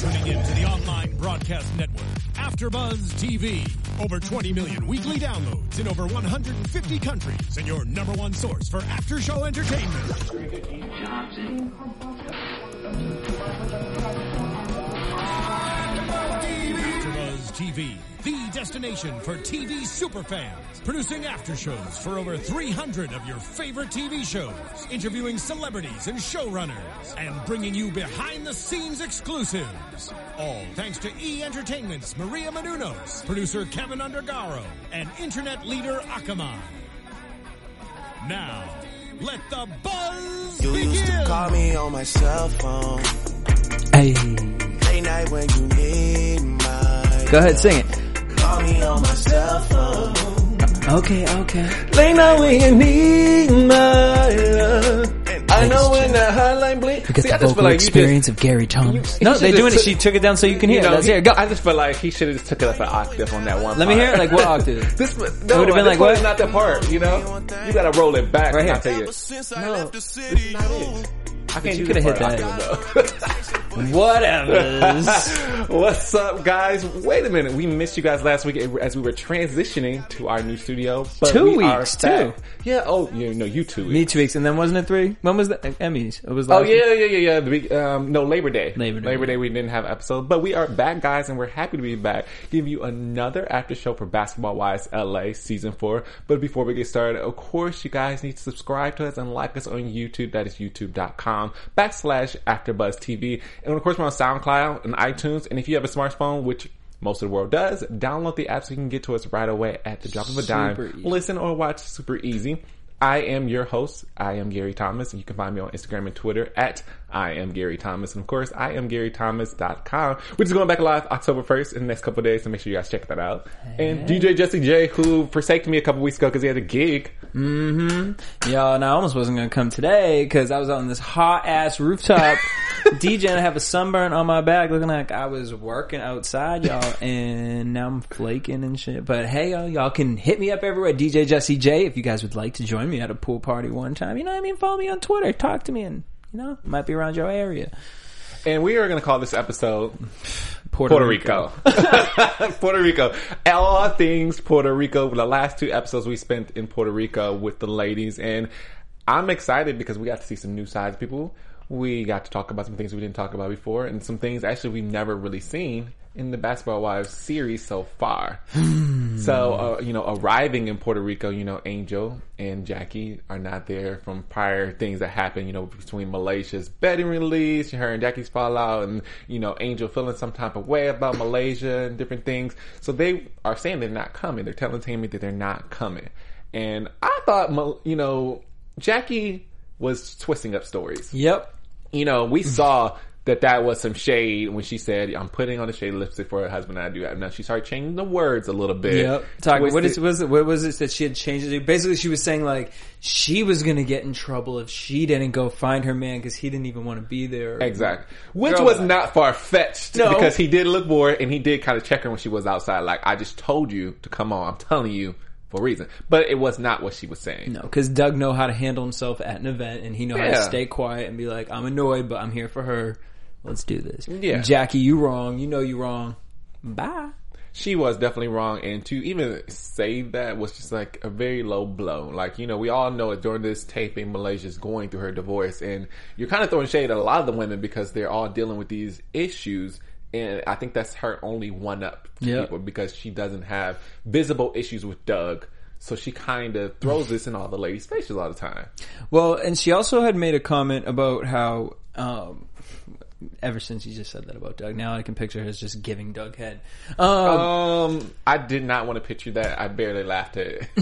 tuning in to the online broadcast network, AfterBuzz TV. Over 20 million weekly downloads in over 150 countries, and your number one source for after-show entertainment. AfterBuzz TV, the destination for TV superfans. Producing aftershows for over 300 of your favorite TV shows. Interviewing celebrities and showrunners. And bringing you behind-the-scenes exclusives. All thanks to E! Entertainment's Maria Menounos, producer Kevin Undergaro, and internet leader Akamai. Now, let the buzz begin! You used to call me on my cell phone. Hey. Late night when you need my... Go ahead, sing it. Call me on my cell phone. Okay. Late night when you need my love. I know when the hotline blink. We got the vocal experience of Gary Thomas. No, they're doing it. She took it down so you can hear it. Let's hear it. Go. I just feel like he should have just took it up an octave on that one Let me hear it. Like what octave? This would have been like what? Not the part, you know? You gotta roll it back. Right here. I'll tell you. No, this is not it. I can't You do could have the hit part that. Whatever. What's up, guys? Wait a minute. We missed you guys last week as we were transitioning to our new studio. But 2 we weeks, are back. too. Yeah. Oh, you 2 weeks. Me 2 weeks, and then wasn't it 3? When was the Emmys? It was last week. Yeah. No, Labor Day. Labor Day. We didn't have an episode, but we are back, guys, and we're happy to be back. Give you another after show for Basketball Wives LA Season 4. But before we get started, of course, you guys need to subscribe to us and like us on YouTube. That is youtube.com/AfterBuzz TV. And of course, we're on SoundCloud and iTunes. And if you have a smartphone, which most of the world does, download the app so you can get to us right away at the drop of a dime. Listen or watch super easy. I am your host. I am Gary Thomas, and you can find me on Instagram and Twitter at I am Gary Thomas. And of course, I am GaryThomas.com, which is going back live October 1st in the next couple of days, so make sure you guys check that out. Hey. And DJ Jesse J, who forsaken me a couple weeks ago because he had a gig. Yo, and I almost wasn't going to come today because I was on this hot ass rooftop DJing. I have a sunburn on my back looking like I was working outside, y'all, and now I'm flaking and shit. But hey, y'all can hit me up everywhere, DJ Jesse J, if you guys would like to join me at a pool party one time. You know what I mean? Follow me on Twitter, talk to me, and might be around your area. And we are going to call this episode Puerto Rico. Puerto Rico. All things Puerto Rico. The last 2 episodes we spent in Puerto Rico with the ladies. And I'm excited because we got to see some new sides of people. We got to talk about some things we didn't talk about before. And some things actually we've never really seen in the Basketball Wives series so far. So, arriving in Puerto Rico, Angel and Jackie are not there from prior things that happened, between Malaysia's betting release, her and Jackie's fallout, and, Angel feeling some type of way about Malaysia and different things. So they are saying they're not coming. They're telling Tammy that they're not coming. And I thought, Jackie was twisting up stories. Yep. We saw that was some shade when she said, I'm putting on the shade lipstick for her husband and I do that. Now she started changing the words a little bit. Yep. What was it that she had changed it to? Basically she was saying like she was going to get in trouble if she didn't go find her man because he didn't even want to be there. Exactly. Which was not far-fetched because he did look bored and he did kind of check her when she was outside. Like, I just told you to come on. I'm telling you. For a reason. But it was not what she was saying. No, because Doug know how to handle himself at an event and he know how to stay quiet and be like, I'm annoyed, but I'm here for her. Let's do this. Yeah. Jackie, you wrong. You know you wrong. Bye. She was definitely wrong, and to even say that was just like a very low blow. Like, we all know it during this taping, Malaysia's going through her divorce, and you're kind of throwing shade at a lot of the women because they're all dealing with these issues. And I think that's her only one-up to people because she doesn't have visible issues with Doug. So she kind of throws this in all the ladies' faces all the time. Well, and she also had made a comment about how, ever since you just said that about Doug, now I can picture her as just giving Doug head. I did not want to picture that. I barely laughed at it.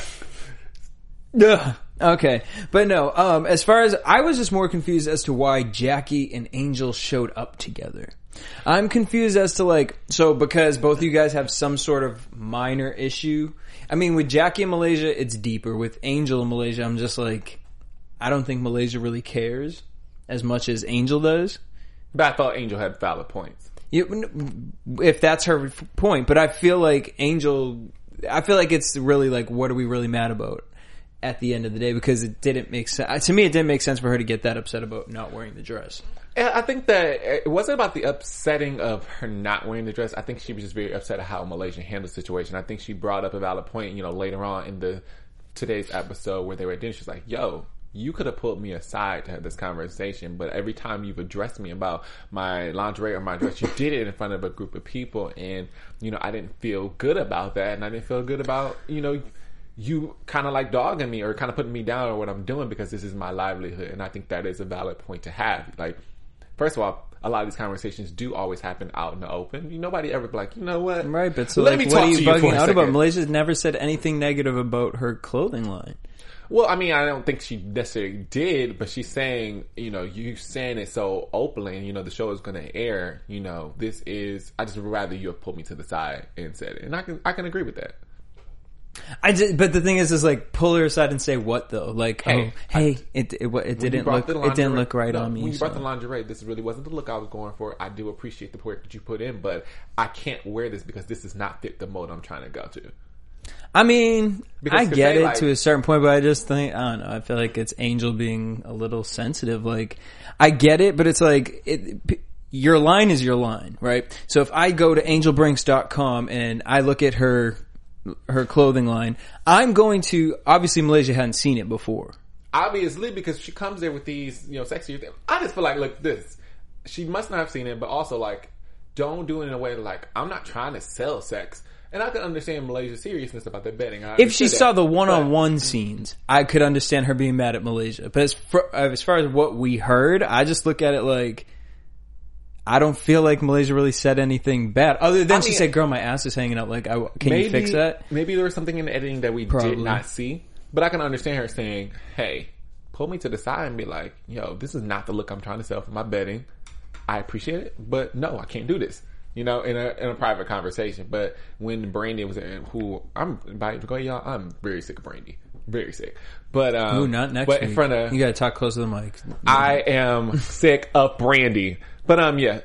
Okay. But no, as far as, I was just more confused as to why Jackie and Angel showed up together. I'm confused as to because both of you guys have some sort of minor issue. I mean, with Jackie and Malaysia, it's deeper. With Angel and Malaysia, I'm just like, I don't think Malaysia really cares as much as Angel does. But I thought Angel had valid points. If that's her point. But I feel like it's really like, what are we really mad about at the end of the day? Because it didn't make sense. To me, it didn't make sense for her to get that upset about not wearing the dress. I think that it wasn't about the upsetting of her not wearing the dress. I think she was just very upset at how Malaysia handled the situation. I think she brought up a valid point, later on in today's episode where they were at dinner. She's like, yo, you could have pulled me aside to have this conversation, but every time you've addressed me about my lingerie or my dress, you did it in front of a group of people, and, I didn't feel good about that, and I didn't feel good about, you kind of like dogging me or kind of putting me down on what I'm doing because this is my livelihood, and I think that is a valid point to have. Like, first of all, a lot of these conversations do always happen out in the open. Nobody ever be like, you know what? Right, but so let me what talk are you to you for bugging a out second. about? Malaysia's never said anything negative about her clothing line. Well, I mean, I don't think she necessarily did, but she's saying, you saying it so openly, and, the show is going to air, I just would rather you have pulled me to the side and said it. And I can agree with that. But the thing is like, pull her aside and say what though? Like, it didn't look right on me. When you brought the lingerie, this really wasn't the look I was going for. I do appreciate the work that you put in, but I can't wear this because this does not fit the mode I'm trying to go to. I mean, because I get it to a certain point, but I just think, I don't know, I feel like it's Angel being a little sensitive. Like, I get it, but it's like, your line is your line, right? So if I go to angelbrinks.com and I look at her clothing line, I'm going to, obviously Malaysia hadn't seen it before. Obviously, because she comes there with these, sexier things. I just feel like, look, she must not have seen it, but also like, don't do it in a way like, I'm not trying to sell sex. And I can understand Malaysia's seriousness about their betting. If she saw the one-on-one scenes, I could understand her being mad at Malaysia. But as far as what we heard, I just look at it like, I don't feel like Malaysia really said anything bad. Other than she said, girl, my ass is hanging out. Like, can you fix that? Maybe there was something in the editing that we did not see. But I can understand her saying, hey, pull me to the side and be like, yo, this is not the look I'm trying to sell for my betting. I appreciate it, but no, I can't do this. In a private conversation. But when Brandy was in, I'm very sick of Brandy. Very sick. But, not next but week. In front of, you gotta talk close to the mic. I am sick of Brandy. But,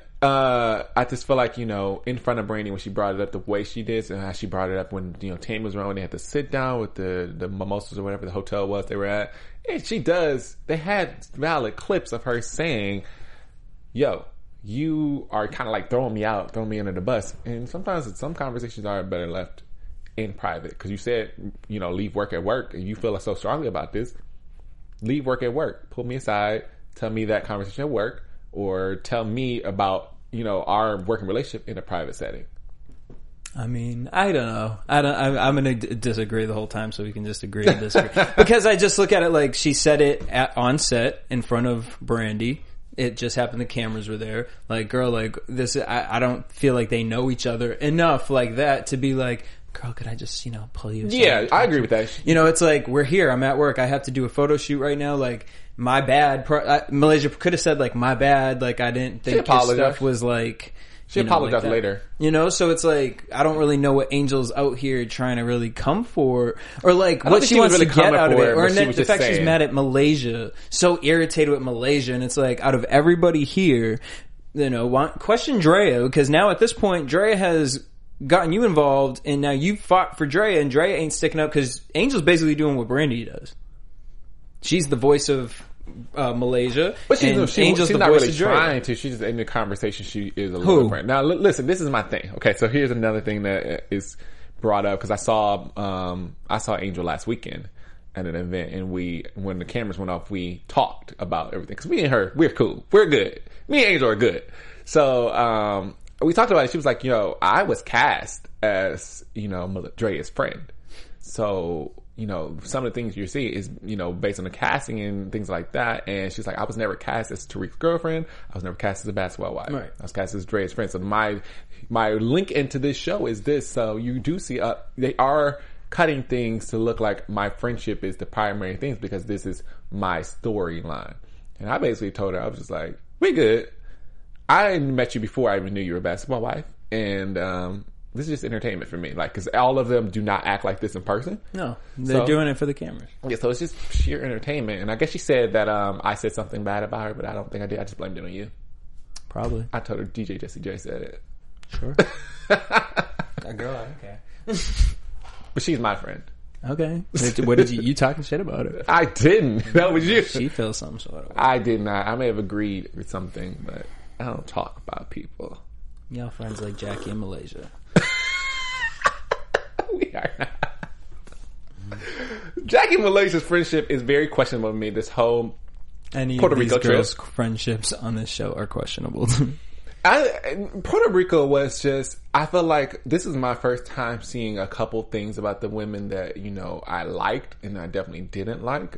I just feel like, in front of Brandy when she brought it up the way she did, and how she brought it up when, Tam was around, they had to sit down with the mimosas or whatever the hotel was they were at. And they had valid clips of her saying, yo, you are kind of like throwing me under the bus. And sometimes some conversations are better left in private. Because you said, leave work at work, and you feel so strongly about this. Leave work at work. Pull me aside. Tell me that conversation at work. Or tell me about, our working relationship in a private setting. I mean, I don't know. I'm going to disagree the whole time so we can just agree to disagree. Because I just look at it like she said it on set in front of Brandy. It just happened the cameras were there. Like, girl, like, this, I don't feel like they know each other enough like that to be like, girl, could I just, pull you aside? Yeah, I agree with that. It's like, we're here, I'm at work, I have to do a photo shoot right now, like, my bad. Malaysia could have said, like, my bad, like, I didn't think his stuff was, like... She apologized later. So it's like, I don't really know what Angel's out here trying to really come for, or like, what she wants to get out of it, or the fact she's mad at Malaysia, so irritated with Malaysia, and it's like, out of everybody here, question Drea, because now at this point, Drea has gotten you involved, and now you fought for Drea, and Drea ain't sticking up, because Angel's basically doing what Brandy does. She's the voice of Malaysia, but she's not really trying to. She's just in the conversation. She is a little different. Now, listen, this is my thing. Okay, so here's another thing that is brought up because I saw Angel last weekend at an event, and when the cameras went off, we talked about everything because me and her, we're cool, we're good. Me and Angel are good. So we talked about it. She was like, I was cast as Drea's friend, so. Some of the things you see is, based on the casting and things like that. And she's like, I was never cast as Tariq's girlfriend. I was never cast as a basketball wife. Right. I was cast as Dre's friend. So my link into this show is this. So you do see, they are cutting things to look like my friendship is the primary things because this is my storyline. And I basically told her, I was just like, we good. I met you before I even knew you were a basketball wife. And, this is just entertainment for me, like, because all of them do not act like this in person. No, they're doing it for the cameras. Yeah, so it's just sheer entertainment. And I guess she said that I said something bad about her, but I don't think I did. I just blamed it on you. Probably. I told her DJ Jessie J said it. Sure. That girl, I don't care. But she's my friend. Okay. What did you talking shit about her? I didn't. That was you. She feels some sort of way. I did not. I may have agreed with something, but I don't talk about people. Y'all friends like Jackie in Malaysia. We are not. Jackie and Malaysia's friendship is very questionable to me. This whole Any Puerto of these Rico trip. girls' friendships on this show are questionable. Puerto Rico was just, I feel like this is my first time seeing a couple things about the women that, you know, I liked and I definitely didn't like.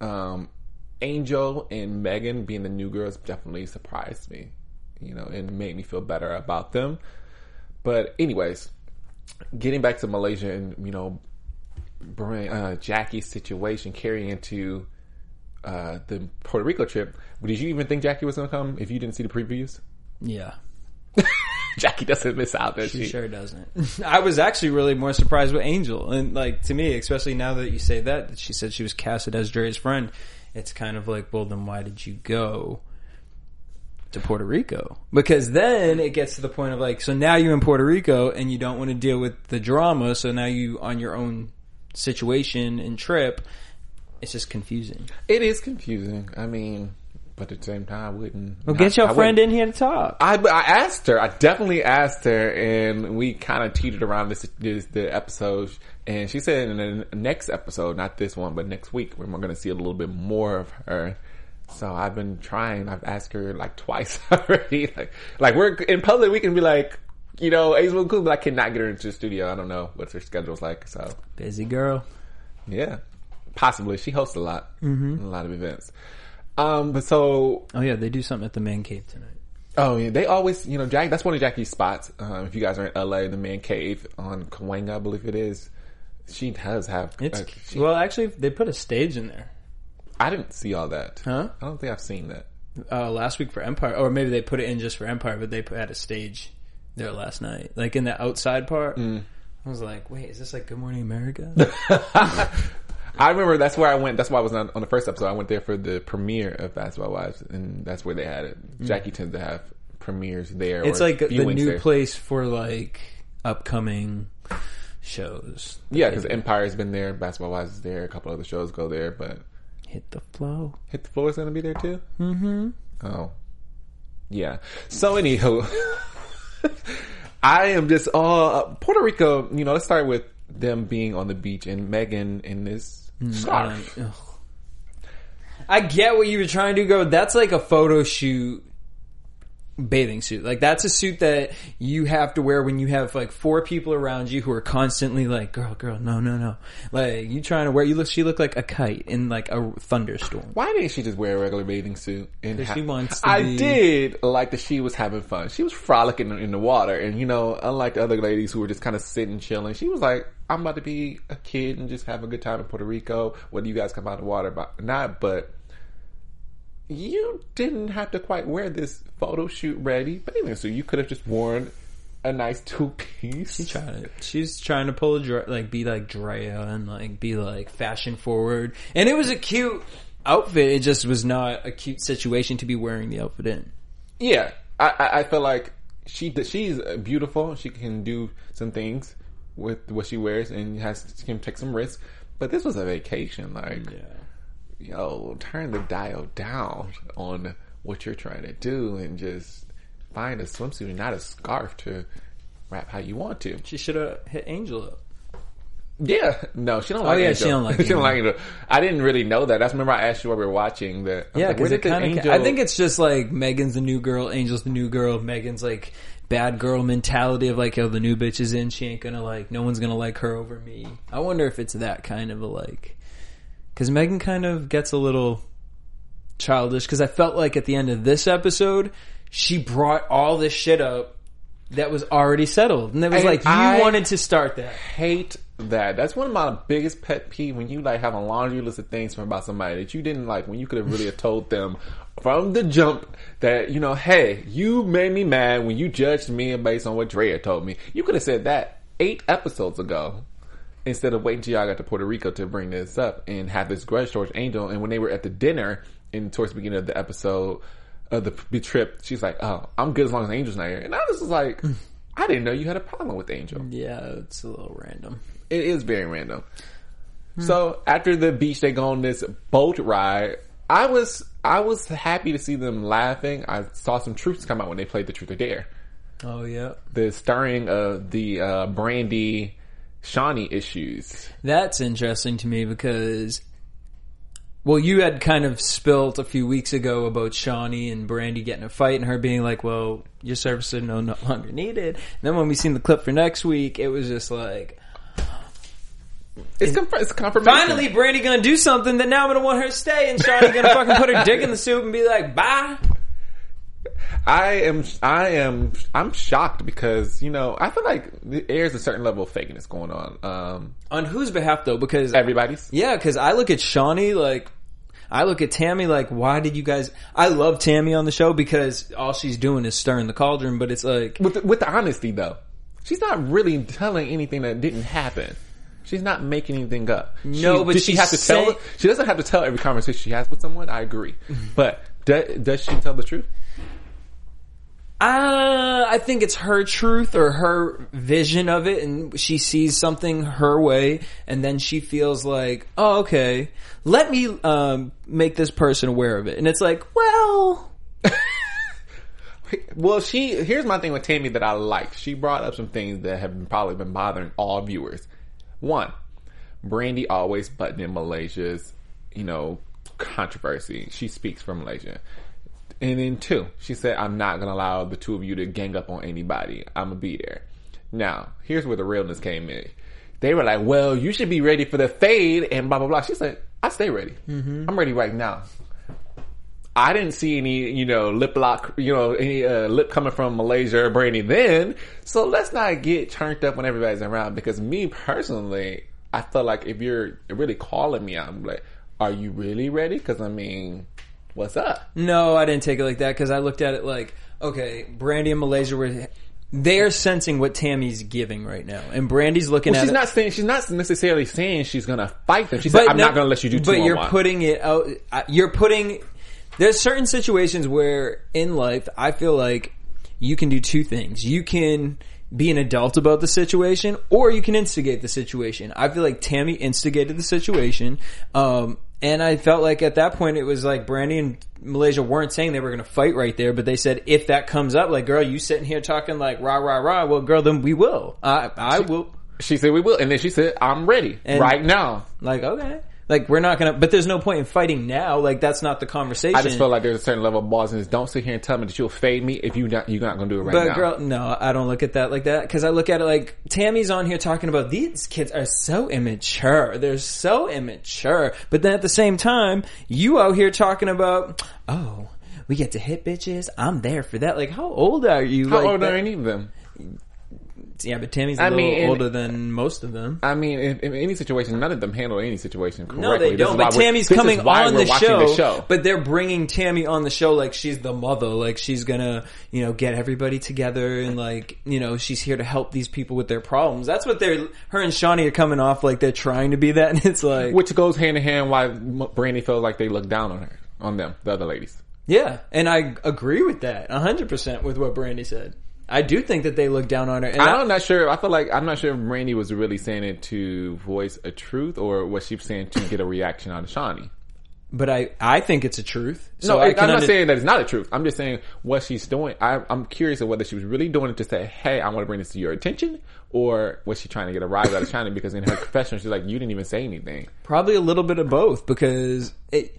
Angel and Megan being the new girls definitely surprised me, you know, and made me feel better about them. But anyways, getting back to Malaysia and, you know, bring Jackie's situation carrying into the Puerto Rico trip. Did you even think Jackie was going to come if you didn't see the previews? Yeah. Jackie doesn't miss out, does she? She sure doesn't. I was actually really more surprised with Angel. And like, to me, especially now that you say that she said she was casted as Dre's friend, it's kind of like, well, then why did you go to Puerto Rico? Because then it gets to the point of like, so now you're in Puerto Rico and you don't want to deal with the drama, so now you on your own situation and trip. It's just confusing. It is confusing. I mean, but at the same time, I wouldn't. Well, get your friend in here to talk. I asked her. I definitely asked her, and we kind of teetered around the episode. And she said in the next episode, not this one, but next week, we're going to see a little bit more of her. So I've been trying. I've asked her like twice already. Like we're in public, we can be like, you know, Ace cool, but I cannot get her into the studio. I don't know what her schedule's like. So busy girl. Yeah, possibly. She hosts a lot, a lot of events. But so, oh yeah, they do something at the Man Cave tonight. Oh yeah, they always, you know, Jack. That's one of Jackie's spots. If you guys are in LA, the Man Cave on Cahuenga, I believe it is. She does have. Well, actually, they put a stage in there. I didn't see all that. Huh? I don't think I've seen that. Last week for Empire, or maybe they put it in just for Empire, but they had a stage there last night, like in the outside part. I was like, wait, is this like Good Morning America? I remember that's where I went. That's why I was on the first episode. I went there for the premiere of Basketball Wives, and that's where they had it. Jackie tends to have premieres there. It's or like the new there. place for like upcoming shows. Yeah, because Empire's been there. Basketball Wives is there. A couple other shows go there, but Hit the Flow. Hit the Flow is going to be there too? Mm-hmm. Oh. Yeah. So anywho, I am just Puerto Rico, you know, let's start with them being on the beach and Megan in this scarf. I get what you were trying to do, girl. That's like a photo shoot bathing suit. Like that's a suit that you have to wear when you have like 4 people around you who are constantly like, girl, no. Like you trying to wear, she looked like a kite in like a thunderstorm. Why didn't she just wear a regular bathing suit? And she wants to I did like that she was having fun. She was frolicking in the water, and you know, unlike the other ladies who were just kind of sitting chilling, she was like, I'm about to be a kid and just have a good time in Puerto Rico. Whether you guys come out of the water or not, but you didn't have to quite wear this photo shoot ready bathing suit. You could have just worn a nice 2-piece. She's trying to pull be like Drea and like be like fashion forward. And it was a cute outfit. It just was not a cute situation to be wearing the outfit in. Yeah, I feel like she's beautiful. She can do some things with what she wears and she can take some risks. But this was a vacation, like. Yeah. Yo, turn the dial down on what you're trying to do and just find a swimsuit and not a scarf to wrap how you want to. She should have hit Angel up. Yeah. No, she don't like Angel. She don't like She don't like Angel. I didn't really know that. Remember I asked you while we were watching that. Yeah, because I think it's just like Megan's the new girl, Angel's the new girl, Megan's like bad girl mentality of like, oh, the new bitch is in, she ain't gonna like, no one's gonna like her over me. I wonder if it's that kind of a like... Because Megan kind of gets a little childish. Because I felt like at the end of this episode, she brought all this shit up that was already settled. And it was like, you wanted to start that. Hate that. That's one of my biggest pet peeves when you like have a laundry list of things from about somebody that you didn't like, when you could have really have told them from the jump that, you know, hey, you made me mad when you judged me based on what Drea told me. You could have said that 8 episodes ago. Instead of waiting till y'all got to Puerto Rico to bring this up and have this grudge towards Angel. And when they were at the dinner towards the beginning of the episode of the trip, she's like, oh, I'm good as long as Angel's not here. And I was just like, I didn't know you had a problem with Angel. Yeah, it's a little random. It is very random. So after the beach, they go on this boat ride. I was happy to see them laughing. I saw some truths come out when they played the Truth or Dare. Oh yeah, the stirring of the Brandy Shawnee issues. That's interesting to me because, well, you had kind of spilt a few weeks ago about Shawnee and Brandy getting a fight and her being like, well, your services are no longer needed. And then when we seen the clip for next week, it was just like, it's confirmation. Finally, Brandy gonna do something that now I'm gonna want her to stay, and Shawnee gonna fucking put her dick in the soup and be like, bye. I'm shocked because, I feel like there's a certain level of fakeness going on. On whose behalf though? Because everybody's. Yeah, because I look at Shawnee I look at Tammy like, why did you guys? I love Tammy on the show because all she's doing is stirring the cauldron. But it's like with the honesty though, she's not really telling anything that didn't happen. She's not making anything up. No, but she has to tell. She doesn't have to tell every conversation she has with someone. I agree, but does she tell the truth? I think it's her truth or her vision of it, and she sees something her way, and then she feels like, oh, okay, let me make this person aware of it. And it's like, well... Well, here's my thing with Tammy that I like. She brought up some things that have probably been bothering all viewers. One, Brandy always butting in Malaysia's, controversy. She speaks from Malaysia. And then 2, she said, I'm not going to allow the two of you to gang up on anybody. I'm going to be there. Now, here's where the realness came in. They were like, well, you should be ready for the fade and blah, blah, blah. She said, I stay ready. Mm-hmm. I'm ready right now. I didn't see any, lip lock, any lip coming from Malaysia or Brandy then. So let's not get turned up when everybody's around, because me personally, I feel like if you're really calling me out, I'm like, are you really ready? Because what's up? No, I didn't take it like that because I looked at it like, okay, Brandy and Malaysia they're sensing what Tammy's giving right now, and Brandy's looking at it. She's not necessarily saying she's going to fight them. She said, I'm not going to let you do 2-on-1. But you're putting it out. There's certain situations where in life I feel like you can do 2 things. You can be an adult about the situation, or you can instigate the situation. I feel like Tammy instigated the situation. And I felt like at that point it was like Brandy and Malaysia weren't saying they were going to fight right there, but they said if that comes up, like, girl, you sitting here talking like rah, rah, rah. Well, girl, then we will. I will. She said we will. And then she said, I'm ready right now. Like, okay. Like, we're not going to, but there's no point in fighting now. Like, that's not the conversation. I just feel like there's a certain level of ballsiness. Don't sit here and tell me that you'll fade me if you're not going to do it right now. But girl, no, I don't look at that like that. Cause I look at it like, Tammy's on here talking about these kids are so immature. They're so immature. But then at the same time, you out here talking about, oh, we get to hit bitches. I'm there for that. Like, how old are you? How old are any of them? Yeah, but Tammy's a little older than most of them. I mean, in any situation, none of them handle any situation correctly. No, they don't. But Tammy's coming on the show. But they're bringing Tammy on the show like she's the mother. Like she's gonna, get everybody together and like, she's here to help these people with their problems. That's what her and Shawnee are coming off like they're trying to be that. And it's like, which goes hand in hand why Brandy feels like they look down on them, the other ladies. Yeah, and I agree with that 100% with what Brandy said. I do think that they look down on her. And I'm not sure. I'm not sure if Brandy was really saying it to voice a truth or was she saying to get a reaction out of Shawnee. But I think it's a truth. So I'm not saying that it's not a truth. I'm just saying what she's doing. I'm curious of whether she was really doing it to say, hey, I want to bring this to your attention, or was she trying to get a rise out of Shawnee? Because in her confession, she's like, you didn't even say anything. Probably a little bit of both, because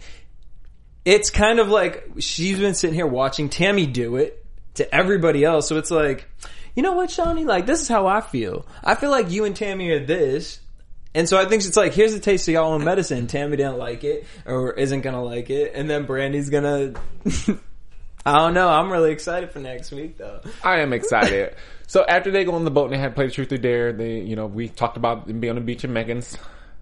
it's kind of like she's been sitting here watching Tammy do it to everybody else. So it's like, you know what, Shawnee? Like, this is how I feel. I feel like you and Tammy are this. And so I think it's like, here's a taste of y'all own medicine. Tammy didn't like it or isn't going to like it. And then Brandy's going to... I don't know. I'm really excited for next week, though. I am excited. So after they go on the boat and they had played Truth or Dare, we talked about them being on the beach in Megan's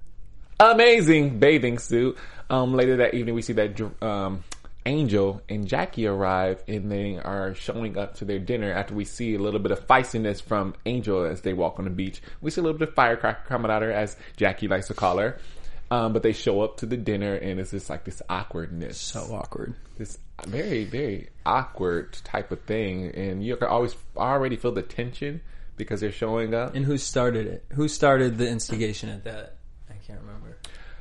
amazing bathing suit. Later that evening, we see that Angel and Jackie arrive and they are showing up to their dinner after we see a little bit of feistiness from Angel as they walk on the beach. We see a little bit of firecracker coming at her, as Jackie likes to call her. But they show up to the dinner and it's just like this awkwardness. So awkward. This very, very awkward type of thing. And you can already feel the tension because they're showing up. And who started it? Who started the instigation at that? can't remember.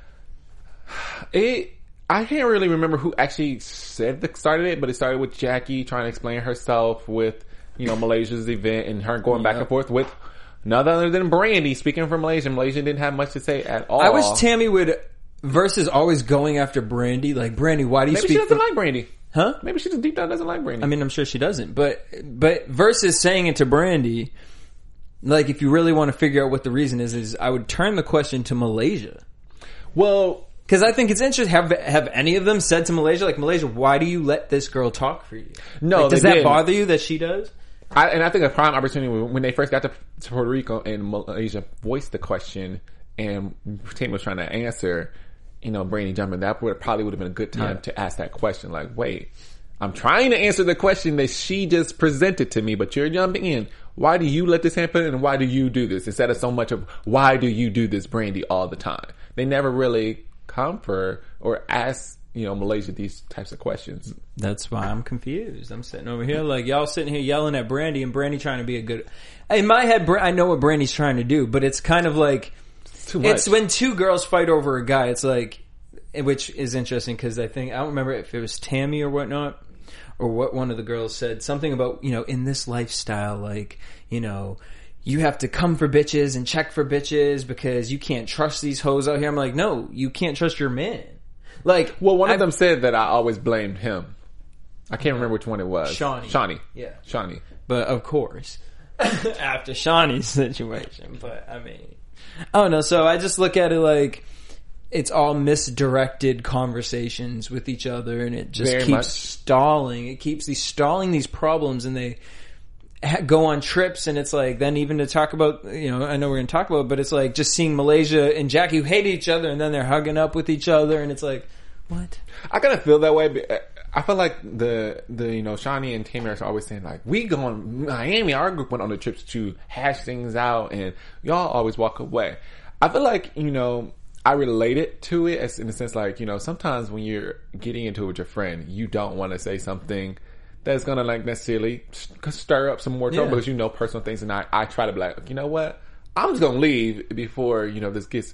I can't really remember who actually started it, but it started with Jackie trying to explain herself with, Malaysia's event and her going back and forth with none other than Brandy. Speaking for Malaysia, Malaysia didn't have much to say at all. I wish Tammy would, versus always going after Brandy. Like, Brandy, why do you speak? Maybe she doesn't like Brandy. Huh? Maybe she just deep down doesn't like Brandy. I mean, I'm sure she doesn't. But versus saying it to Brandy, like, if you really want to figure out what the reason is I would turn the question to Malaysia. Well, because I think it's interesting. Have any of them said to Malaysia, like, Malaysia, why do you let this girl talk for you? No, like, does that bother you that she does? I think a prime opportunity when they first got to Puerto Rico and Malaysia voiced the question and Tammy was trying to answer, Brandy jumping, that probably would have been a good time to ask that question. Like, wait, I'm trying to answer the question that she just presented to me, but you're jumping in. Why do you let this happen and why do you do this? Instead of so much of, why do you do this, Brandy, all the time? They never really come for or ask, Malaysia these types of questions. That's why I'm confused. I'm sitting over here like y'all sitting here yelling at Brandy and Brandy trying to be a good... In my head, I know what Brandy's trying to do, but it's kind of like... Too much. It's when two girls fight over a guy, it's like... Which is interesting because I don't remember if it was Tammy or whatnot, or what one of the girls said. Something about, in this lifestyle, like, you have to come for bitches and check for bitches because you can't trust these hoes out here. I'm like, no, you can't trust your man. Like, well, one of them said that I always blamed him. I can't remember which one it was. Shawnee. Yeah. Shawnee. But of course, after Shawnee's situation, but I mean, I don't know. So I just look at it like it's all misdirected conversations with each other, and it just keeps stalling. It keeps stalling these problems, and they go on trips, and it's like, then even to talk about, I know we're going to talk about it, but it's like just seeing Malaysia and Jackie who hate each other, and then they're hugging up with each other, and it's like, what? I kind of feel that way, but I feel like the Shawnee and Tammy are always saying like, we going Miami, our group went on the trips to hash things out, and y'all always walk away. I feel like, I related to it as in the sense like, sometimes when you're getting into it with your friend, you don't want to say something that's gonna like necessarily stir up some more trouble because personal things, and I try to be like, you know what, I'm just gonna leave before this gets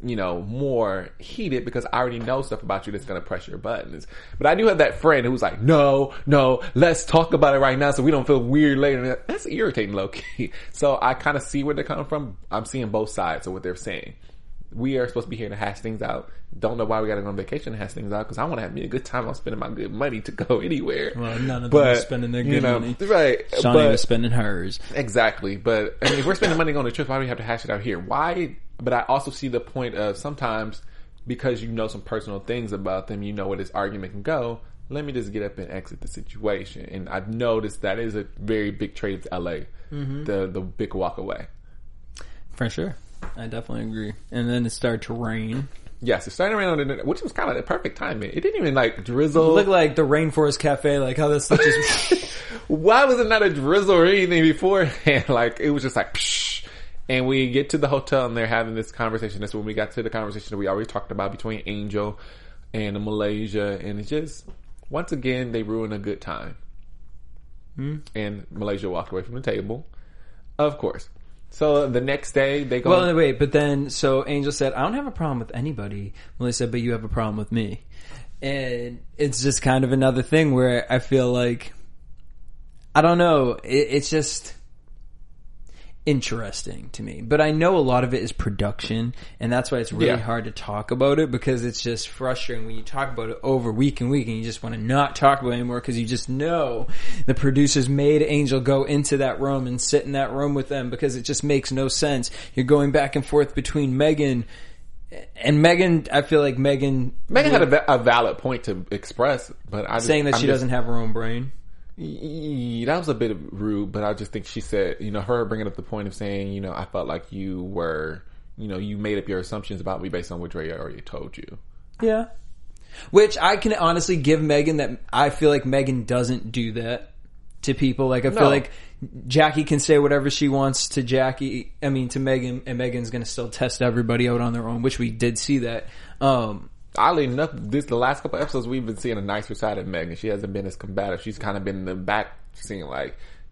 more heated because I already know stuff about you that's gonna press your buttons. But I do have that friend who's like, no, let's talk about it right now so we don't feel weird later. That's irritating, low key. So I kind of see where they're coming from. I'm seeing both sides of what they're saying. We are supposed to be here to hash things out. Don't know why we got to go on vacation to hash things out because I want to have me a good time. I'm spending my good money to go anywhere. Well, none of them are spending their good money. Right. Shawnee was spending hers. Exactly. But I mean, if we're spending money on the trip, why do we have to hash it out here? Why? But I also see the point of sometimes because some personal things about them, where this argument can go. Let me just get up and exit the situation. And I've noticed that is a very big trait of LA. Mm-hmm. The big walk away. For sure. I definitely agree. And then it started to rain. Yes, it started raining, which was kind of the perfect timing. It didn't even like drizzle. It looked like the Rainforest Cafe, like how this stuff just... Why was it not a drizzle or anything beforehand? Like, it was just like, psh. And we get to the hotel and they're having this conversation. That's when we got to the conversation that we already talked about between Angel and Malaysia. And it's just, once again, they ruined a good time. And Malaysia walked away from the table. Of course. So the next day they go... Well, wait, but then, so Angel said, I don't have a problem with anybody. Melissa said, but you have a problem with me. And it's just kind of another thing where I feel like, I don't know, it's just interesting to me. But I know a lot of it is production, and that's why it's really hard to talk about it, because it's just frustrating when you talk about it over week and week and you just want to not talk about it anymore because you just know the producers made Angel go into that room and sit in that room with them because it just makes no sense. You're going back and forth between Megan and Megan. I feel like Megan had a valid point to express, but saying that she doesn't have her own brain. That was a bit rude, but I just think she said, her bringing up the point of saying, I felt like you were, you made up your assumptions about me based on what Dre already told you. Yeah. Which I can honestly give Megan that I feel like Megan doesn't do that to people. Like, I feel like Jackie can say whatever she wants to to Megan, and Megan's going to still test everybody out on their own, which we did see that. Oddly enough, the last couple episodes we've been seeing a nicer side of Megan. She hasn't been as combative. She's kind of been in the back, seeing like,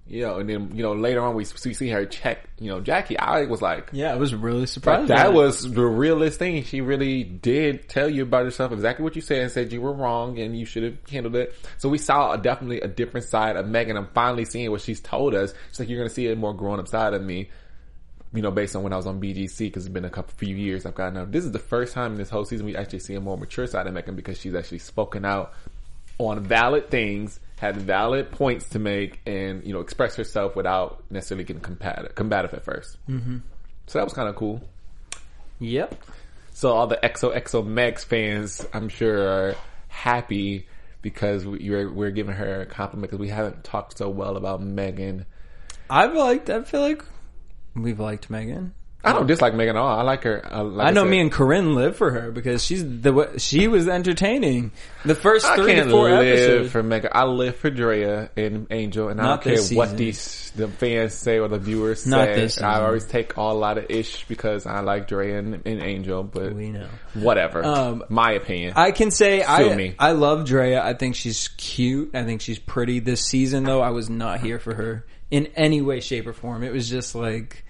and then, later on we see her check, Jackie. I was like, yeah, I was really surprised. That was the realest thing. She really did tell you about herself, exactly what you said, and said you were wrong and you should have handled it. So we saw definitely a different side of Megan. I'm finally seeing what she's told us. She's like, you're going to see a more grown up side of me, based on when I was on BGC, because it's been a few years. I've gotten out. This is the first time in this whole season we actually see a more mature side of Megan, because she's actually spoken out on valid things, had valid points to make, and express herself without necessarily getting combative at first. Mm-hmm. So that was kind of cool. Yep. So all the XOXO Megs fans, I'm sure, are happy because we're giving her a compliment, because we haven't talked so well about Megan. I feel like we've liked Megan. I don't dislike Megan at all. I like her. I know me and Corinne live for her, because she was entertaining the first 3 to 4 episodes. For Megan, I live for Drea and Angel, and I don't care what the fans say or the viewers say. Not this season. I always take a lot of ish because I like Drea and Angel, but we know whatever. My opinion. I can say I love Drea. I think she's cute. I think she's pretty. This season, though, I was not here for her in any way, shape, or form. It was just like,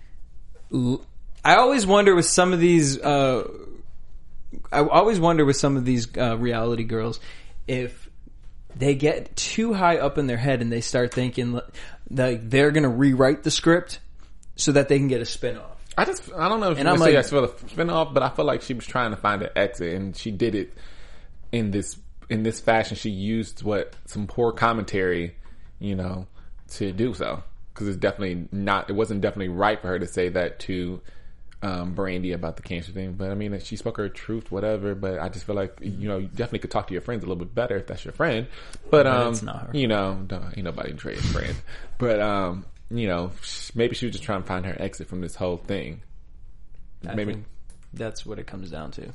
I always wonder with some of these reality girls, if they get too high up in their head and they start thinking like they're going to rewrite the script so that they can get a spinoff. I don't know if I feel a spinoff, but I feel like she was trying to find an exit, and she did it in this fashion. She used some poor commentary, to do so. Because it wasn't definitely right for her to say that to Brandy about the cancer thing. But I mean, she spoke her truth, whatever. But I just feel like, you definitely could talk to your friends a little bit better if that's your friend. But, it's not her. Ain't nobody Dre's friend. But, maybe she was just trying to find her exit from this whole thing. I think that's what it comes down to.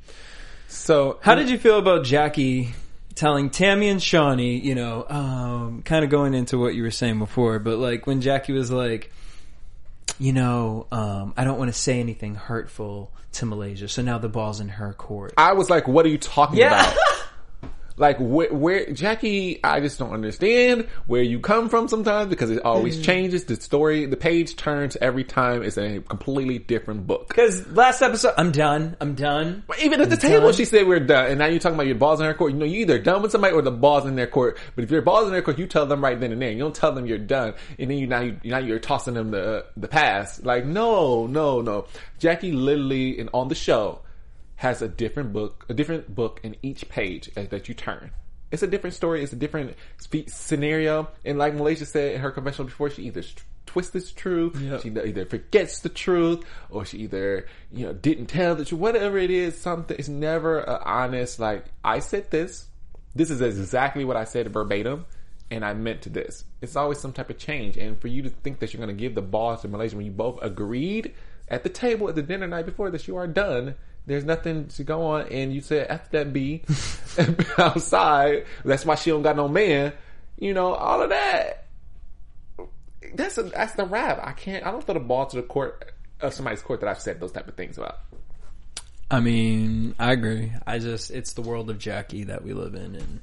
So, how did you feel about Jackie telling Tammy and Shawnee, kind of going into what you were saying before, but like when Jackie was like, I don't want to say anything hurtful to Malaysia, so now the ball's in her court. I was like, what are you talking about? Like, where Jackie, I just don't understand where you come from sometimes, because it always changes. The story, the page turns every time. It's a completely different book. Because last episode, I'm done. But even at the table, she said we're done. And now you're talking about your balls in her court. You're either done with somebody or the balls in their court. But if your balls in their court, you tell them right then and there. You don't tell them you're done. And then you're tossing them the pass. Like, no. Jackie literally, and on the show, has a different book in each page that you turn. It's a different story. It's a different scenario. And like Malaysia said in her confessional before, she either twists the truth, she either forgets the truth, or she either didn't tell the truth. Whatever it is, something. It's never an honest, like, I said this. This is exactly what I said verbatim, and I meant to this. It's always some type of change. And for you to think that you're going to give the ball to Malaysia when you both agreed at the table at the dinner night before that you are done, there's nothing to go on, and you said after that B outside, that's why she don't got no man, all of that. That's the rap. I don't throw the ball to the court of somebody's court that I've said those type of things about. I mean, I agree. It's the world of Jackie that we live in,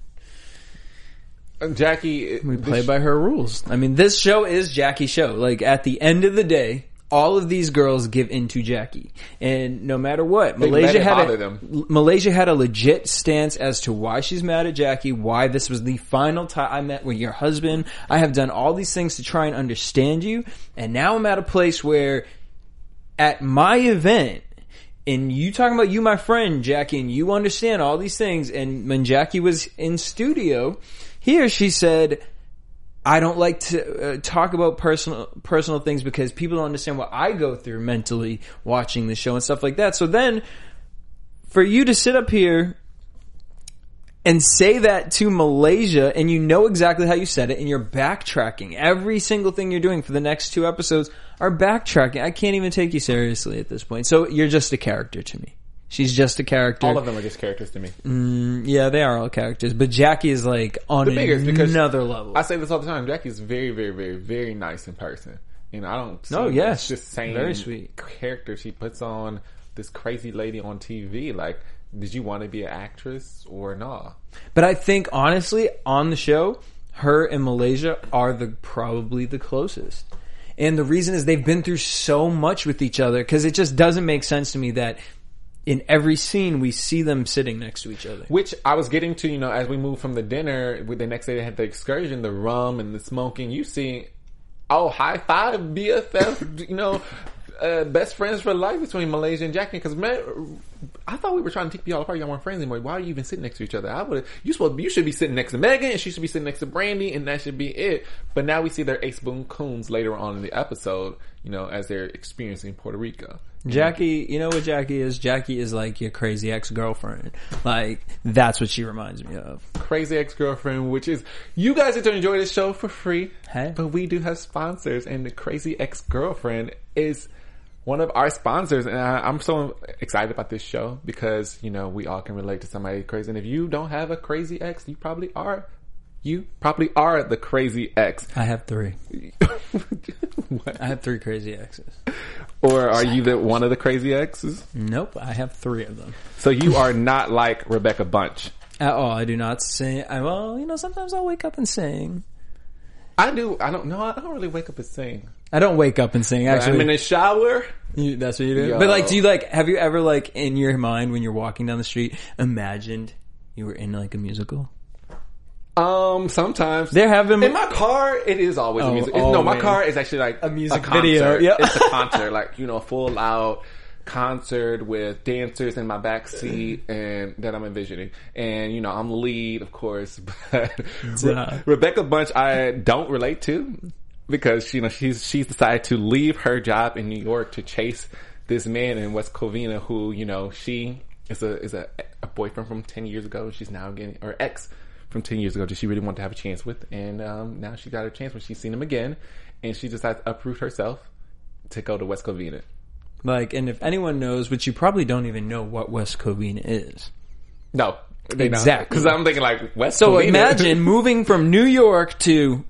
and Jackie, we play by her rules. I mean, this show is Jackie's show. Like, at the end of the day, all of these girls give in to Jackie, and no matter what, Malaysia had a legit stance as to why she's mad at Jackie, why this was the final time I met with your husband. I have done all these things to try and understand you, and now I'm at a place where, at my event, and you talking about you, my friend Jackie, and you understand all these things. And when Jackie was in studio here, she said, I don't like to talk about personal things because people don't understand what I go through mentally watching the show and stuff like that. So then, for you to sit up here and say that to Malaysia, and you know exactly how you said it, and you're backtracking. Every single thing you're doing for the next 2 episodes are backtracking. I can't even take you seriously at this point. So you're just a character to me. She's just a character. All of them are just characters to me. Yeah, they are all characters. But Jackie is like on another level. I say this all the time. Jackie's very, very, very, very nice in person. I don't see yes, just saying very sweet character she puts on this crazy lady on TV. Like, did you want to be an actress or not? But I think, honestly, on the show, her and Malaysia are probably the closest. And the reason is they've been through so much with each other, because it just doesn't make sense to me that in every scene we see them sitting next to each other. Which I was getting to, as we moved from the dinner, with the next day they had the excursion, the rum and the smoking, you see, high five, BFF, best friends for life between Malaysia and Jackie. Because man, I thought we were trying to take y'all apart. Y'all weren't friends anymore. Why are you even sitting next to each other? You should be sitting next to Megan, and she should be sitting next to Brandy, and that should be it. But now we see their ace boon coons later on in the episode, as they're experiencing Puerto Rico. Jackie, you know what Jackie is? Jackie is like your crazy ex-girlfriend. Like, that's what she reminds me of. Crazy ex-girlfriend, which is, you guys get to enjoy this show for free. Hey. But we do have sponsors, and the crazy ex-girlfriend is one of our sponsors. And I'm so excited about this show because, we all can relate to somebody crazy. And if you don't have a crazy ex, you probably are the crazy ex. I have 3. What? I have 3 crazy exes. Or are you one of the crazy exes? Nope, I have 3 of them. So you are not like Rebecca Bunch. At all. I do not sing. Sometimes I'll wake up and sing. I do. I don't really wake up and sing. I don't wake up and sing, actually. I'm in the shower. That's what you do? Yo. But have you ever in your mind when you're walking down the street, imagined you were in a musical? Sometimes there have been in my car. It is always a music. My car is actually like a music video. Yeah, it's a concert, full out concert with dancers in my back seat, and that I'm envisioning. And I'm the lead, of course. But Rebecca Bunch, I don't relate to because she's decided to leave her job in New York to chase this man in West Covina, who she is a boyfriend from 10 years ago. She's now getting or ex from 10 years ago that she really wanted to have a chance with, and now she got her chance when she's seen him again, and she decides to uproot herself to go to West Covina. And if anyone knows, which you probably don't even know what West Covina is. No. Exactly. Because I'm thinking West Covina. So imagine moving from New York to...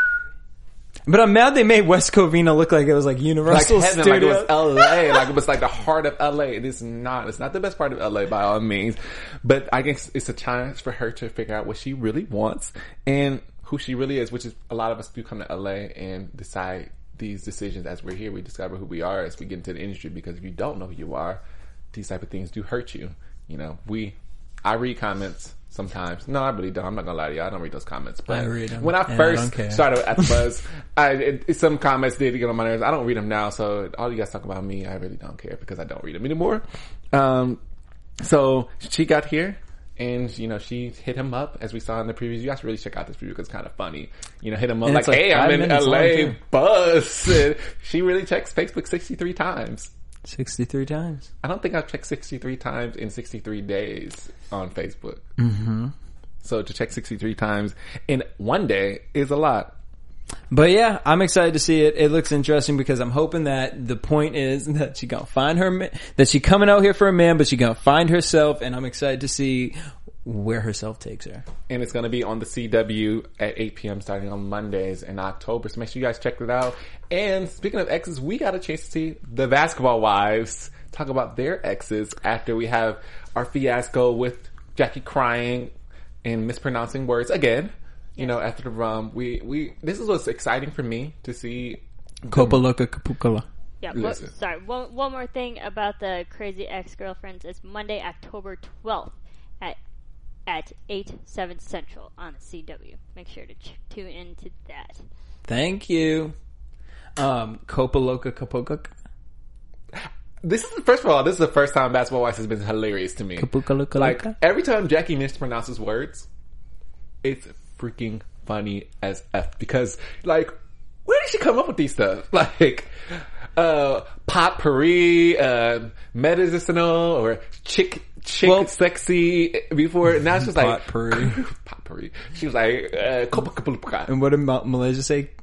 But I'm mad they made West Covina look like it was Universal heaven, Studios. It was LA, it was the heart of LA. It's not the best part of LA by all means, but I guess it's a chance for her to figure out what she really wants and who she really is, which is a lot of us do come to LA and decide these decisions as we're here. We discover who we are as we get into the industry, because if you don't know who you are, these type of things do hurt you. I read comments sometimes. No, I really don't. I'm not gonna lie to you. I don't read those comments. But I read them. When I first started at the Buzz, some comments did get on my nerves. I don't read them now, so all you guys talk about me, I really don't care because I don't read them anymore. So she got here, and she hit him up as we saw in the previews. You guys should really check out this preview because it's kind of funny. Hit him up hey, I'm in LA, Buzz. And she really checks Facebook 63 times. 63 times. I don't think I've checked 63 times in 63 days on Facebook. Mm-hmm. So to check 63 times in one day is a lot. But yeah, I'm excited to see it. It looks interesting because I'm hoping that the point is that she gonna find that she coming out here for a man, but she gonna find herself, and I'm excited to see where herself takes her. And it's going to be on the CW at 8 p.m. starting on Mondays in October. So make sure you guys check it out. And speaking of exes, we got a chance to see the Basketball Wives talk about their exes after we have our fiasco with Jackie crying and mispronouncing words again. After the rum, this is what's exciting for me to see. Kopaloka Kapukala. Yeah, sorry. One more thing about the crazy ex-girlfriends. It's Monday, October 12th at 7 Central on the CW. Make sure to tune into that. Thank you. Kopaloka Kapukala. This is the first time Basketball Wives has been hilarious to me. Every time Jackie mispronounces words, it's freaking funny as F, because where did she come up with these stuff? Potpourri, medicinal, or chick sexy before. Now it's just potpourri. She was and what did Malaysia say?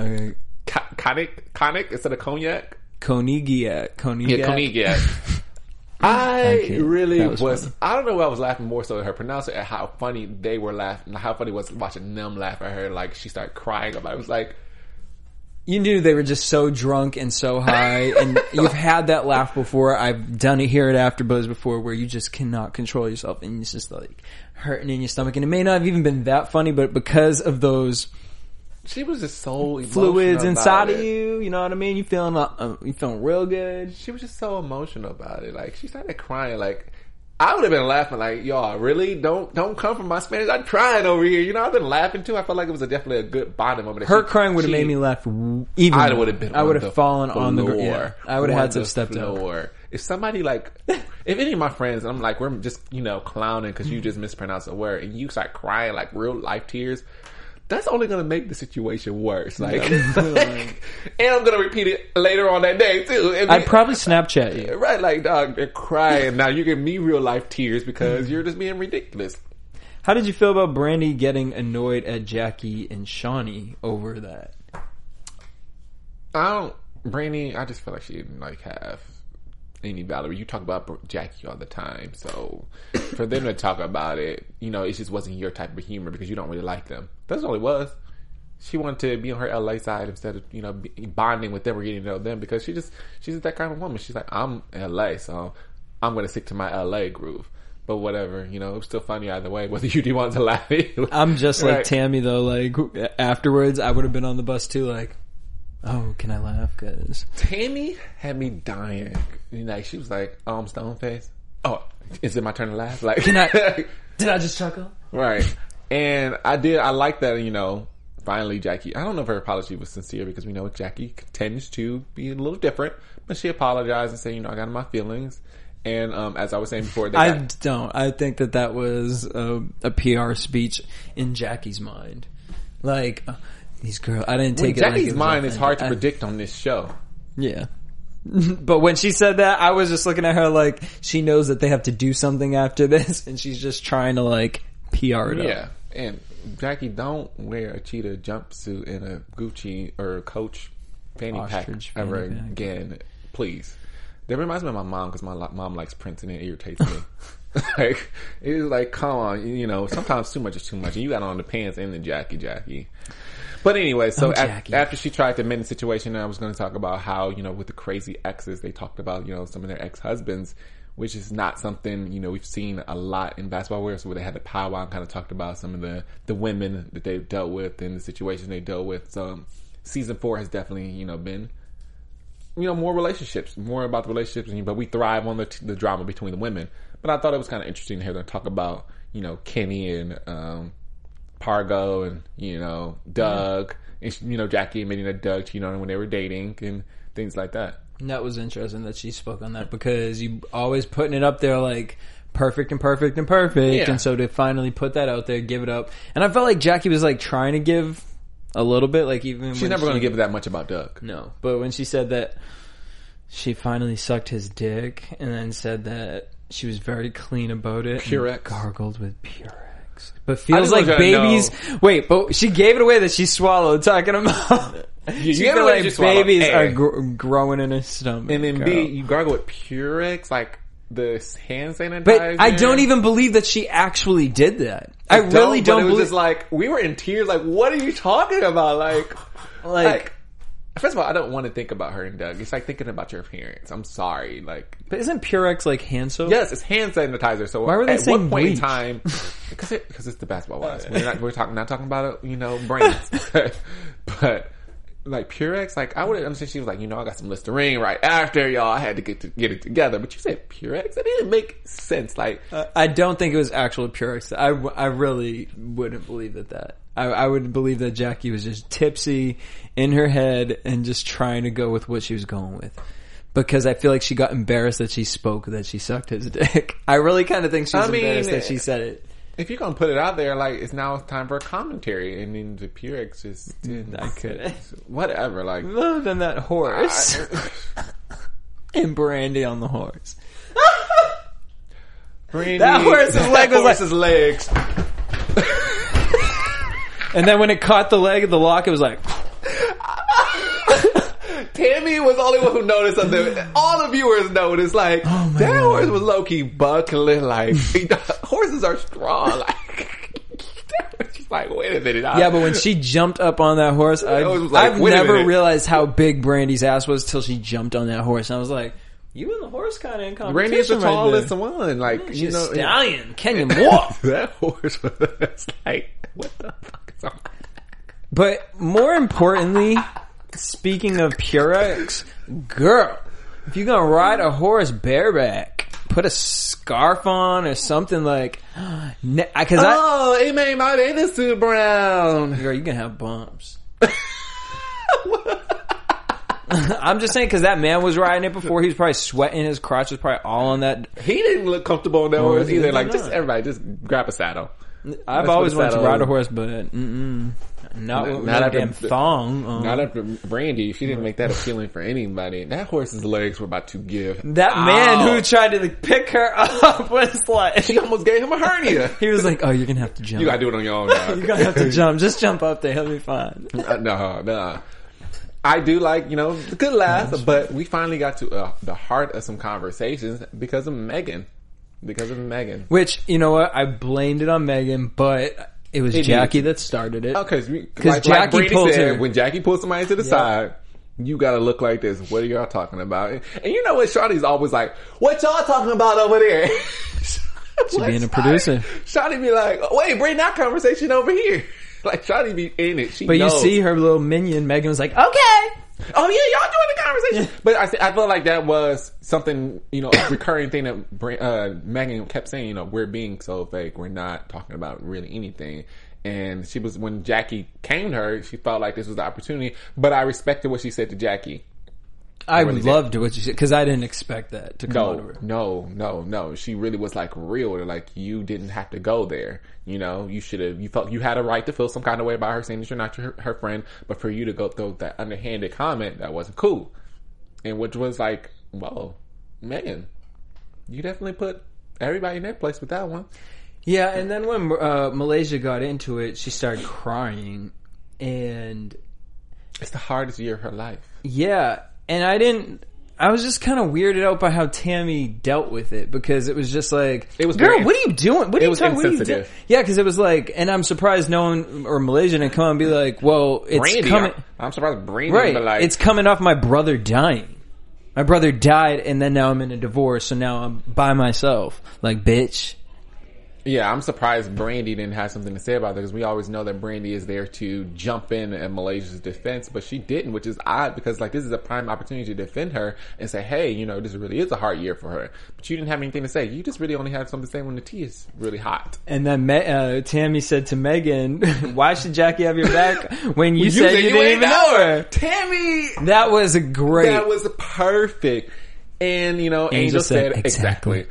Conic instead of cognac. Conigiac. Yeah, Conigiac. I really was. Funny. I don't know why I was laughing more so at her pronouncing and how funny they were laughing. How funny it was watching them laugh at her. She started crying about it. It was you knew they were just so drunk and so high, and you've had that laugh before. I've done it here at AfterBuzz before, where you just cannot control yourself, and it's just like hurting in your stomach. And it may not have even been that funny, but because of those, she was just so fluids inside of you. You know what I mean? You feeling real good. She was just so emotional about it. Like she started crying. Like I would have been laughing. Like y'all really don't come from my Spanish. I'm trying over here. You know, I've been laughing too. I felt like it was definitely a good bonding moment. Her crying would have made me laugh even more. I would have been. I would have fallen on the floor. Yeah, I would have had to step down. If somebody like, if any of my friends, I'm like, we're just clowning because you just mispronounced a word, and you start crying like real life tears. That's only going to make the situation worse. Like, and I'm going to repeat it later on that day too. I'd probably Snapchat you. Right, like, dog, they're crying. Now you give me real life tears because you're just being ridiculous. How did you feel about Brandy getting annoyed at Jackie and Shawnee over that? Brandy, I just feel like she didn't have any Valerie. You talk about Jackie all the time, so for them to talk about it, it just wasn't your type of humor because you don't really like them. That's all it was. She wanted to be on her LA side instead of bonding with them or getting to know them because she's that kind of woman. She's like, I'm LA, so I'm going to stick to my LA groove. But whatever, it was still funny either way. Whether you do want to laugh, I'm just like Tammy though. Like afterwards, I would have been on the bus too. Like, oh, can I laugh? Because Tammy had me dying. She was like, "Oh, I'm stone faced. Oh, is it my turn to laugh? Like, did I just chuckle? Right." And I did. I like that. Finally, Jackie. I don't know if her apology was sincere because we know Jackie tends to be a little different, but she apologized and said, I got in my feelings. And as I was saying before, I think that was a PR speech in Jackie's mind. Like, these girls, I didn't take it. Jackie's mind is hard to predict on this show. Yeah. But when she said that, I was just looking at her like she knows that they have to do something after this, and she's just trying to PR it up. Yeah, and Jackie, don't wear a cheetah jumpsuit and a Gucci or Coach fanny pack ever again, please. That reminds me of my mom because my mom likes prints and it irritates me. It's like, come on, sometimes too much is too much, and you got on the pants and the Jackie. But anyway, so after she tried to mend the situation, I was going to talk about how, with the crazy exes, they talked about, some of their ex-husbands, which is not something, we've seen a lot in basketball where they had the powwow and kind of talked about some of the women that they've dealt with and the situations they dealt with. So season 4 has definitely, been, more relationships, more about the relationships, but we thrive on the drama between the women. But I thought it was kind of interesting to hear them talk about, Kenny and, Pargo and, Doug and, Jackie admitting that Doug cheated on her when they were dating and things like that. And that was interesting that she spoke on that because you always putting it up there like perfect. Yeah. And so to finally put that out there, give it up. And I felt like Jackie was trying to give a little bit, even she's never going to give that much about Doug. No. But when she said that she finally sucked his dick and then said that she was very clean about it. Purex. Gargled with Purex. But feels like babies. Wait, but she gave it away that she swallowed. Talking about you feel like babies are growing in her stomach. And then B, you gargle with Purex, like the hand sanitizer. But I don't even believe that she actually did that. I really don't. But it was just like we were in tears. Like, what are you talking about? Like. First of all, I don't want to think about her and Doug. It's like thinking about your parents. I'm sorry. But isn't Purex hand soap? Yes, it's hand sanitizer. So why were they saying one point bleach? In time, because it's the basketball wives. We're not talking about brands. But Purex, I would understand. She was like, I got some Listerine right after y'all. I had to get it together. But you said Purex. That didn't make sense. I don't think it was actual Purex. I really wouldn't believe that. I would believe that Jackie was just tipsy in her head and just trying to go with what she was going with. Because I feel like she got embarrassed that she spoke that she sucked his dick. I really kind of think she's embarrassed that she said it. If you're going to put it out there, it's now time for a commentary. And then the Purex just didn't. I couldn't. Whatever. Other than that horse. And Brandy on the horse. Brandy. That horse's leg was horse's legs. And then when it caught the leg of the lock, it was like... Tammy was the only one who noticed something. All the viewers noticed, that horse was low-key buckling, horses are strong, like, wait a minute. Yeah, but when she jumped up on that horse, was like, I've wait a never minute. realized how big Brandy's ass was till she jumped on that horse. And I was like, you and the horse kind of in competition. Brandy is the right tallest there. one. Like, She's you know, a stallion. Kenyon walk. that horse was like, what the fuck is on? But more importantly, speaking of Purex, girl, if you're gonna ride a horse bareback, put a scarf on or something like, because Oh, it made my bathing suit brown. girl, you can have bumps. I'm just saying because that man was riding it before. He was probably sweating. His crotch was probably all on that. He didn't look comfortable on that horse he either. did Like, not. just everybody, just grab a saddle. I've Let's always put wanted to saddle ride a on. horse, but not with Not no after- damn thong. Not after Brandy. She didn't make that appealing for anybody. That horse's legs were about to give. That man Ow. who tried to like, pick her up was like, She almost gave him a hernia. he was like, "Oh, you're gonna have to jump. You gotta do it on your own now. You're gonna have to jump. Just jump up there. He'll be fine." No. I do like, the good laugh, but we finally got to the heart of some conversations because of Megan. Which, you know what? I blamed it on Megan, but it was Jackie that started it. Okay, Because Jackie Brady pulled said, her. when Jackie pulls somebody to the side, you gotta look like this. What are y'all talking about? And you know what? Shawty's always like, what y'all talking about over there? She's being a producer. Shawty be like, wait, bring that conversation over here. Like, Shawty be in it. She But knows. you see her little minion, Megan was like, "Okay." Oh yeah, y'all doing the conversation. But I feel like that was something, a recurring thing that Megan kept saying, we're being so fake. We're not talking about really anything. And when Jackie came to her, she felt like this was the opportunity. But I respected what she said to Jackie. I loved what you said because I didn't expect that to come out of her. No. She really was like real. Like, you didn't have to go there. You should have. You felt you had a right to feel some kind of way about her saying that you're not her friend. But for you to go through that underhanded comment, that wasn't cool. And which was like, whoa, Megan, you definitely put everybody in their place with that one. Yeah, and then when Malaysia got into it, she started crying, and It's the hardest year of her life. yeah, and I was just kind of weirded out by how Tammy dealt with it because it was just like, It was girl, very- what are you doing? What are it you was talking? What are you doing? insensitive. Yeah, because it was like, and I'm surprised no one or Malaysia didn't come and be like, well, it's Brandy, coming, I'm surprised Brandy, right? but like, It's coming off my brother dying. My brother died, and then now I'm in a divorce, so now I'm by myself. Like, bitch. yeah, I'm surprised Brandy didn't have something to say about that because we always know that Brandy is there to jump in Malaysia's defense, but she didn't, which is odd because like this is a prime opportunity to defend her and say, hey, this really is a hard year for her. But you didn't have anything to say. You just really only have something to say when the tea is really hot. And then Tammy said to Megan, why should Jackie have your back when you said you didn't even know her? Tammy! That was a great. That was perfect. And, Angel said, exactly.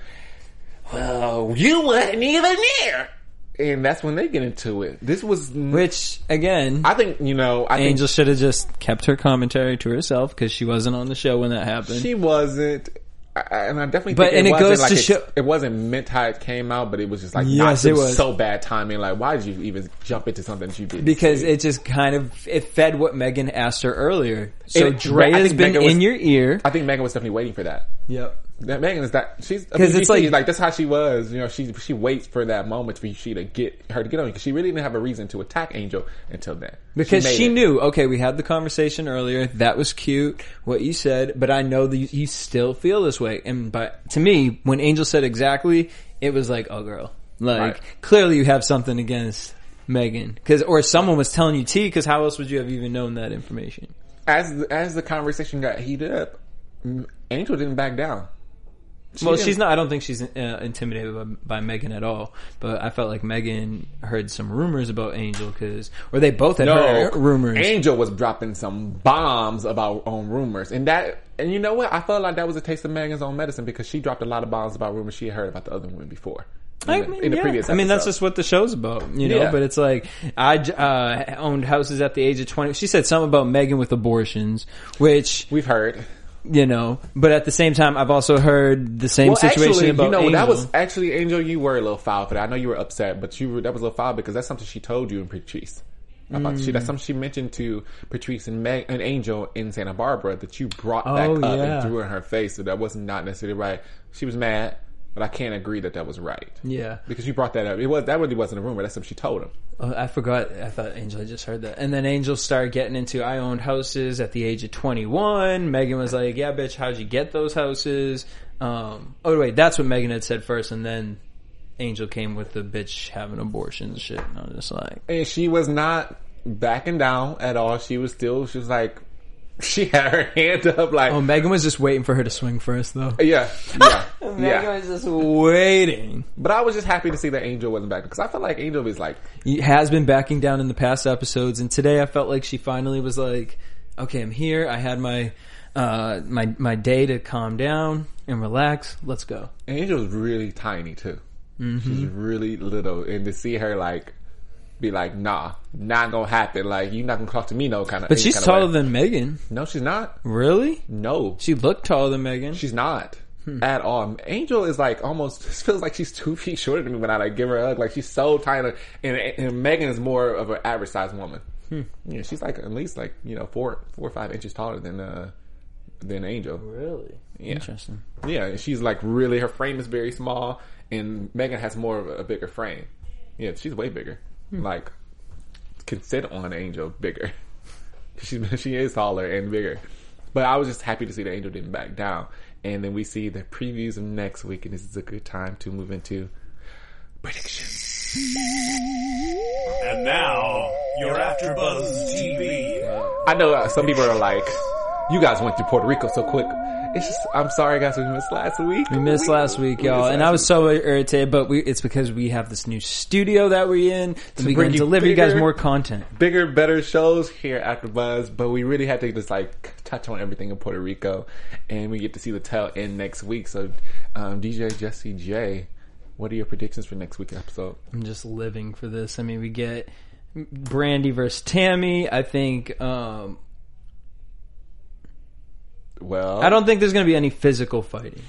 Well, you wasn't even there. And that's when they get into it. This was... Which, again, I think, Angel should have just kept her commentary to herself because she wasn't on the show when that happened. She wasn't... And I definitely But- think and it goes to show- it wasn't meant how it came out, but it was just like, Yes, it it was was. so bad timing. Like, why did you even jump into something that you didn't Because see? it just kind of, it fed what Megan asked her earlier. So I Dre has think been Megan was- in your ear. I think Megan was definitely waiting for that. Yep. That Megan is that she's 'Cause it's like- that's how she was. She waits for that moment for she to get her to get on because she really didn't have a reason to attack Angel until then. Because made she it. knew, okay, we had the conversation earlier. That was cute, what you said, but I know that you still feel this way. And to me, when Angel said exactly, it was like, oh girl, like Right. clearly you have something against Megan, or someone was telling you T. Because how else would you have even known that information? As the conversation got heated up, Angel didn't back down. She's not. I don't think she's intimidated by Megan at all. But I felt like Megan heard some rumors about Angel or they both had heard rumors. Angel was dropping some bombs about on rumors, and you know what? I felt like that was a taste of Megan's own medicine because she dropped a lot of bombs about rumors she had heard about the other women before. In the previous I mean, that's episode. just what the show's about, Yeah. But it's like, I owned houses at the age of 20. She said something about Megan with abortions, which, We've heard. but at the same time, I've also heard the same situation actually, about Angel. that was actually, Angel, you were a little foul for that. I know you were upset, but that was a little foul because that's something she told you in Patrice. That's something she mentioned to Patrice and Angel in Santa Barbara that you brought back up and threw in her face. So that was not necessarily right. She was mad. But I can't agree that was right. Yeah. Because you brought that up. That really wasn't a rumor. That's something she told him. Oh, I forgot. I thought Angel had just heard that. And then Angel started getting into, I owned houses at the age of 21. Megan was like, yeah, bitch, how'd you get those houses? Oh, wait, that's what Megan had said first. And then Angel came with the bitch having abortions shit. And I was just like... And she was not backing down at all. She was like... She had her hand up like... Oh, Megan was just waiting for her to swing first, though. Yeah. Megan was just waiting. But I was just happy to see that Angel wasn't back. Because I felt like Angel was like... He has been backing down in the past episodes. And today I felt like she finally was like, okay, I'm here. I had my my day to calm down and relax. Let's go. Angel's really tiny, too. Mm-hmm. She's really little. And to see her like... be like, nah, not gonna happen. Like, you're not gonna talk to me, no kind of. But she's taller than Megan. No, she's not. Really? No, she looked taller than Megan. She's not at all. Angel is like almost feels like she's 2 feet shorter than me when I like give her a hug. Like, she's so tiny, and Megan is more of an average sized woman. Yeah, she's like at least like 4 or 5 inches taller than Angel. Really? Yeah. Interesting. Yeah, and she's like really, her frame is very small, and Megan has more of a bigger frame. Yeah, she's way bigger. Like, can sit on Angel bigger. She is taller and bigger. But I was just happy to see that Angel didn't back down. And then we see the previews of next week, and this is a good time to move into predictions. And now, your AfterBuzz TV. I know some people are like, you guys went through Puerto Rico so quick. It's just, I'm sorry guys, we missed last week. We missed last week, y'all. And I was so irritated, but it's because we have this new studio that we're in to we can deliver you guys more content. Bigger, better shows here at AfterBuzz, but we really had to just like touch on everything in Puerto Rico, and we get to see the tail end next week. So, DJ Jesse J, what are your predictions for next week's episode? I'm just living for this. I mean, we get Brandy versus Tammy. I think, well, I don't think there's going to be any physical fighting.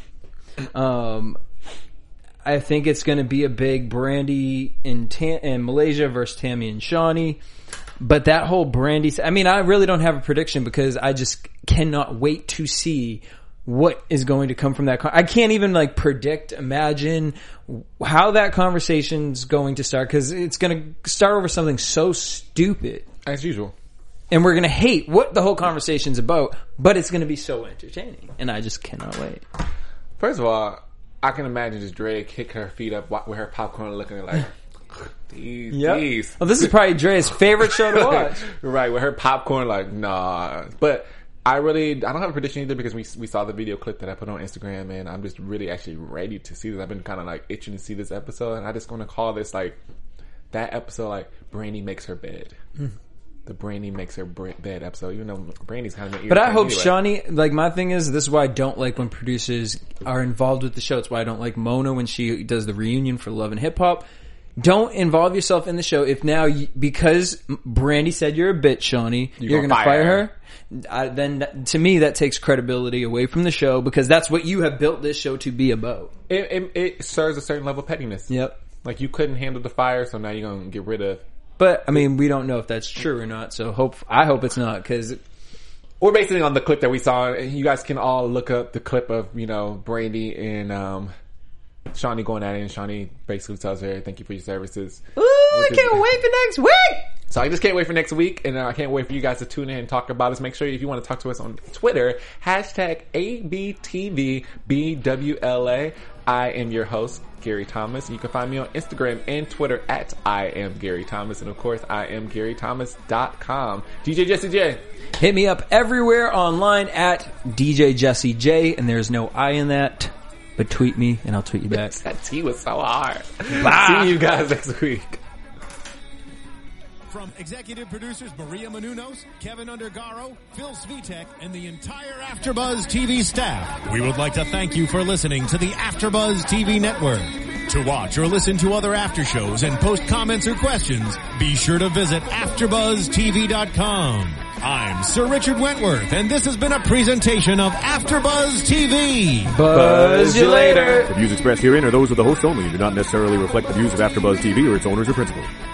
I think it's going to be a big Brandy and Malaysia versus Tammy and Shawnee. But that whole Brandy... I mean, I really don't have a prediction because I just cannot wait to see what is going to come from that. I can't even like predict, imagine how that conversation's going to start because it's going to start over something so stupid. As usual. And we're going to hate what the whole conversation's about, but it's going to be so entertaining. And I just cannot wait. First of all, I can imagine just Dre kick her feet up with her popcorn looking like, these. Well, this is probably Dre's favorite show to watch. Right, with her popcorn like, nah. But I don't have a prediction either because we saw the video clip that I put on Instagram, and I'm just really actually ready to see this. I've been kind of like itching to see this episode, and I just want to call this like, that episode like, Brandy makes her bed. The Brandy makes her bed episode, even though Brandy's kind of irritating. But I hope anyway. Shawnee, like my thing is, this is why I don't like when producers are involved with the show. It's why I don't like Mona when she does the reunion for Love and Hip Hop. Don't involve yourself in the show. If now, because Brandy said you're a bitch, Shawnee, you're going to fire her. Then to me, that takes credibility away from the show because that's what you have built this show to be about. It serves a certain level of pettiness. Yep. Like you couldn't handle the fire, so now you're going to get rid of. But, I mean, we don't know if that's true or not, so I hope it's not, because... We're basing on the clip that we saw. You guys can all look up the clip of, Brandy and Shawnee going at it, and Shawnee basically tells her, thank you for your services. Ooh, I can't wait for next week! So I just can't wait for next week, and I can't wait for you guys to tune in and talk about us. Make sure if you want to talk to us on Twitter, #ABTVBWLA. I am your host, Gary Thomas. And you can find me on Instagram and Twitter at I am Gary Thomas. And of course, I am GaryThomas.com. DJ Jesse J. Hit me up everywhere online at DJ Jesse J. And there's no I in that. But tweet me and I'll tweet you back. That T was so hard. Bye. See you guys next week. From executive producers Maria Menounos, Kevin Undergaro, Phil Svitek, and the entire AfterBuzz TV staff, we would like to thank you for listening to the AfterBuzz TV network. To watch or listen to other after shows and post comments or questions, be sure to visit AfterBuzzTV.com. I'm Sir Richard Wentworth, and this has been a presentation of AfterBuzz TV. Buzz you later. The views expressed herein are those of the host only and do not necessarily reflect the views of AfterBuzz TV or its owners or principals.